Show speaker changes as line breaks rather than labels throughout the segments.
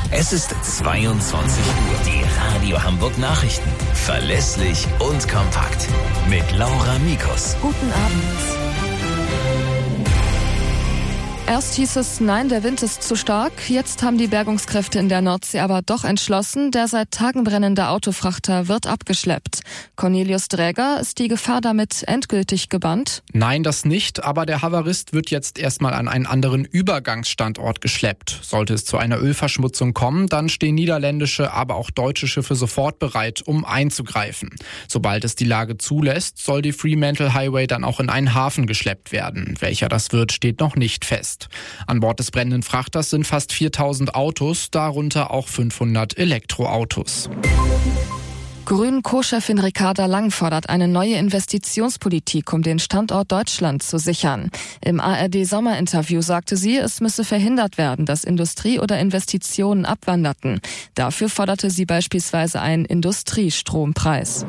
Es ist 22 Uhr. Die Radio Hamburg Nachrichten. Verlässlich und kompakt. Mit Laura Mikus.
Guten Abend. Erst hieß es, nein, der Wind ist zu stark. Jetzt haben die Bergungskräfte in der Nordsee aber doch entschlossen, der seit Tagen brennende Autofrachter wird abgeschleppt. Cornelius Dräger, ist die Gefahr damit endgültig gebannt?
Nein, das nicht, aber der Havarist wird jetzt erstmal an einen anderen Übergangsstandort geschleppt. Sollte es zu einer Ölverschmutzung kommen, dann stehen niederländische, aber auch deutsche Schiffe sofort bereit, um einzugreifen. Sobald es die Lage zulässt, soll die Fremantle Highway dann auch in einen Hafen geschleppt werden. Welcher das wird, steht noch nicht fest. An Bord des brennenden Frachters sind fast 4000 Autos, darunter auch 500 Elektroautos.
Grünen-Co-Chefin Ricarda Lang fordert eine neue Investitionspolitik, um den Standort Deutschland zu sichern. Im ARD-Sommerinterview sagte sie, es müsse verhindert werden, dass Industrie oder Investitionen abwanderten. Dafür forderte sie beispielsweise einen Industriestrompreis.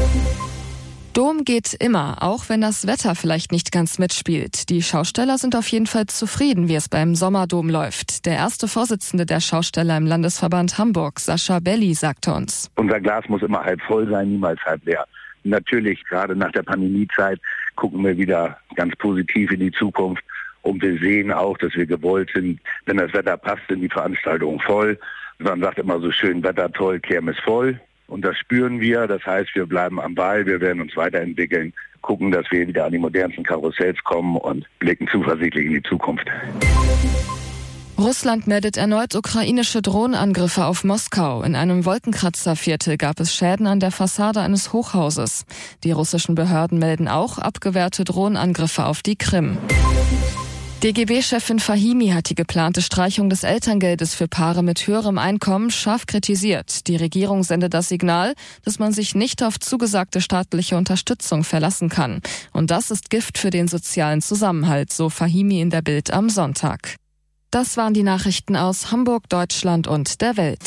Dom geht immer, auch wenn das Wetter vielleicht nicht ganz mitspielt. Die Schausteller sind auf jeden Fall zufrieden, wie es beim Sommerdom läuft. Der erste Vorsitzende der Schausteller im Landesverband Hamburg, Sascha Belli, sagte uns:
Unser Glas muss immer halb voll sein, niemals halb leer. Natürlich, gerade nach der Pandemiezeit, gucken wir wieder ganz positiv in die Zukunft. Und wir sehen auch, dass wir gewollt sind, wenn das Wetter passt, sind die Veranstaltungen voll. Man sagt immer so schön, Wetter toll, Kirmes voll. Und das spüren wir, das heißt, wir bleiben am Ball, wir werden uns weiterentwickeln, gucken, dass wir wieder an die modernsten Karussells kommen und blicken zuversichtlich in die Zukunft.
Russland meldet erneut ukrainische Drohnenangriffe auf Moskau. In einem Wolkenkratzerviertel gab es Schäden an der Fassade eines Hochhauses. Die russischen Behörden melden auch abgewehrte Drohnenangriffe auf die Krim. DGB-Chefin Fahimi hat die geplante Streichung des Elterngeldes für Paare mit höherem Einkommen scharf kritisiert. Die Regierung sendet das Signal, dass man sich nicht auf zugesagte staatliche Unterstützung verlassen kann. Und das ist Gift für den sozialen Zusammenhalt, so Fahimi in der Bild am Sonntag. Das waren die Nachrichten aus Hamburg, Deutschland und der Welt.